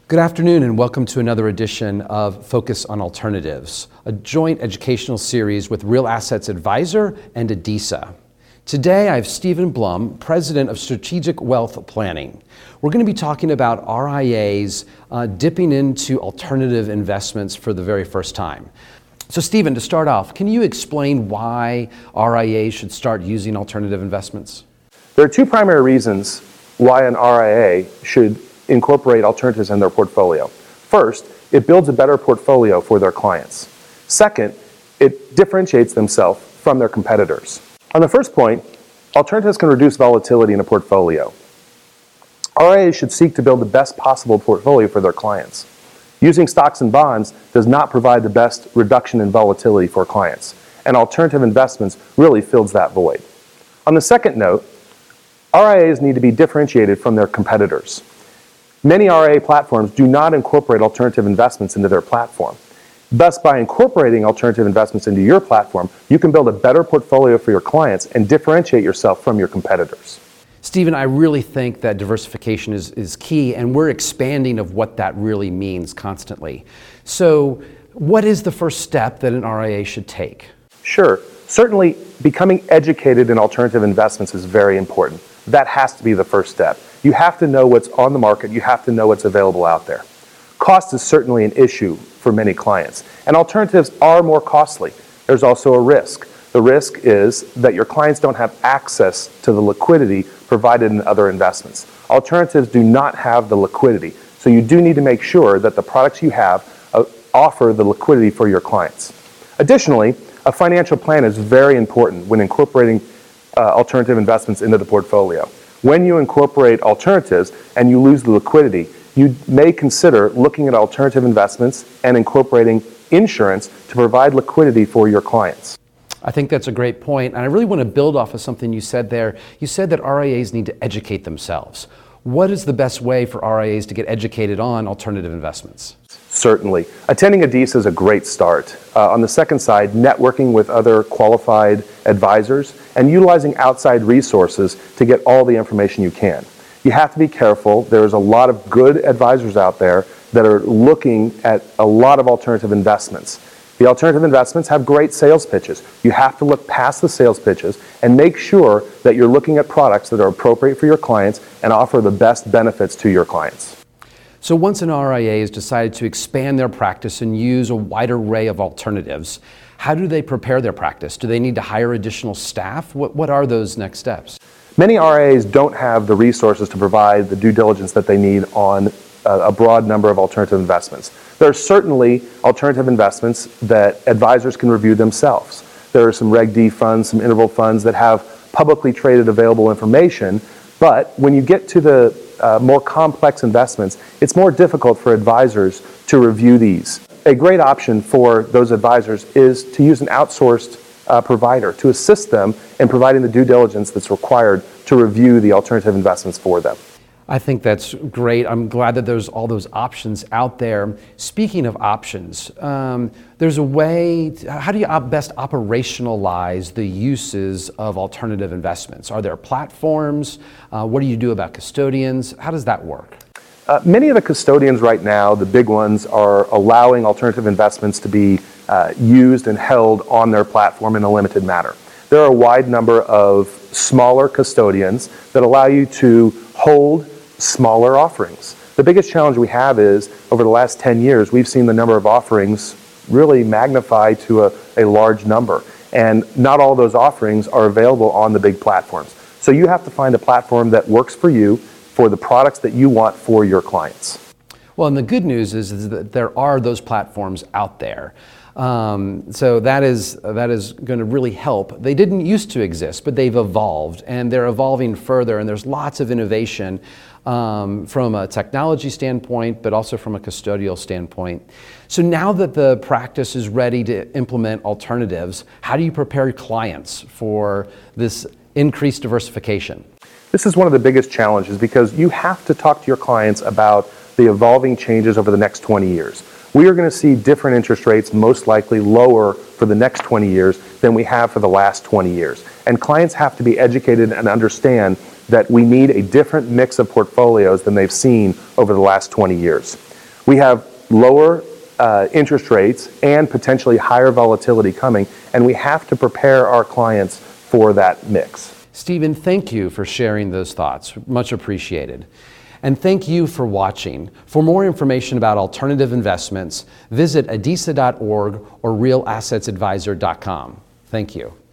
Good afternoon and welcome to another edition of Focus on Alternatives, a joint educational series with Real Assets Advisor and Adisa. Today I have Stephen Blum, President of Strategic Wealth Planning. We're going to be talking about RIAs dipping into alternative investments for the very first time. So Stephen, to start off, can you explain why RIAs should start using alternative investments? There are two primary reasons why an RIA should incorporate alternatives in their portfolio. First, it builds a better portfolio for their clients. Second, it differentiates themselves from their competitors. On the first point, alternatives can reduce volatility in a portfolio. RIAs should seek to build the best possible portfolio for their clients. Using stocks and bonds does not provide the best reduction in volatility for clients, and alternative investments really fills that void. On the second note, RIAs need to be differentiated from their competitors. Many RIA platforms do not incorporate alternative investments into their platform. Thus, by incorporating alternative investments into your platform, you can build a better portfolio for your clients and differentiate yourself from your competitors. Stephen, I really think that diversification is key, and we're expanding of what that really means constantly. So, what is the first step that an RIA should take? Sure. Certainly, becoming educated in alternative investments is very important. That has to be the first step. You have to know what's on the market. You have to know what's available out there. Cost is certainly an issue for many clients, and alternatives are more costly. There's also a risk. The risk is that your clients don't have access to the liquidity provided in other investments. Alternatives do not have the liquidity, so you do need to make sure that the products you have offer the liquidity for your clients. Additionally, a financial plan is very important when incorporating alternative investments into the portfolio. When you incorporate alternatives and you lose the liquidity, you may consider looking at alternative investments and incorporating insurance to provide liquidity for your clients. I think that's a great point, and I really want to build off of something you said there. You said that RIAs need to educate themselves. What is the best way for RIAs to get educated on alternative investments? Certainly. Attending Adisa is a great start. On the second side, networking with other qualified advisors and utilizing outside resources to get all the information you can. You have to be careful. There's a lot of good advisors out there that are looking at a lot of alternative investments. The alternative investments have great sales pitches. You have to look past the sales pitches and make sure that you're looking at products that are appropriate for your clients and offer the best benefits to your clients. So once an RIA has decided to expand their practice and use a wide array of alternatives, how do they prepare their practice? Do they need to hire additional staff? What are those next steps? Many RIAs don't have the resources to provide the due diligence that they need on a broad number of alternative investments. There are certainly alternative investments that advisors can review themselves. There are some Reg D funds, some interval funds that have publicly traded available information, but when you get to the more complex investments, it's more difficult for advisors to review these. A great option for those advisors is to use an outsourced provider to assist them in providing the due diligence that's required to review the alternative investments for them. I think that's great. I'm glad that there's all those options out there. Speaking of options, there's a way, how do you best operationalize the uses of alternative investments? Are there platforms? What do you do about custodians? How does that work? Many of the custodians right now, the big ones, are allowing alternative investments to be used and held on their platform in a limited manner. There are a wide number of smaller custodians that allow you to hold smaller offerings. The biggest challenge we have is, over the last 10 years, we've seen the number of offerings really magnify to a large number. And not all those offerings are available on the big platforms. So you have to find a platform that works for you, for the products that you want for your clients. Well, and the good news is that there are those platforms out there. So that is going to really help. They didn't used to exist, but they've evolved, and they're evolving further, and there's lots of innovation from a technology standpoint, but also from a custodial standpoint. So now that the practice is ready to implement alternatives, how do you prepare clients for this increased diversification? This is one of the biggest challenges because you have to talk to your clients about the evolving changes over the next 20 years. We are going to see different interest rates, most likely lower for the next 20 years than we have for the last 20 years. And clients have to be educated and understand that we need a different mix of portfolios than they've seen over the last 20 years. We have lower interest rates and potentially higher volatility coming, and we have to prepare our clients for that mix. Stephen, thank you for sharing those thoughts. Much appreciated. And thank you for watching. For more information about alternative investments, visit adisa.org or realassets.advisor.com. Thank you.